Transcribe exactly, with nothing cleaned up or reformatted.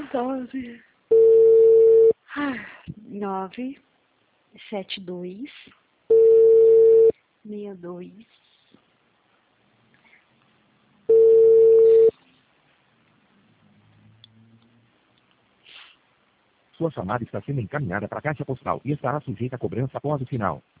nove. Nove. Sete dois. Meia dois. Sua chamada está sendo encaminhada para a caixa postal e estará sujeita a cobrança após o sinal.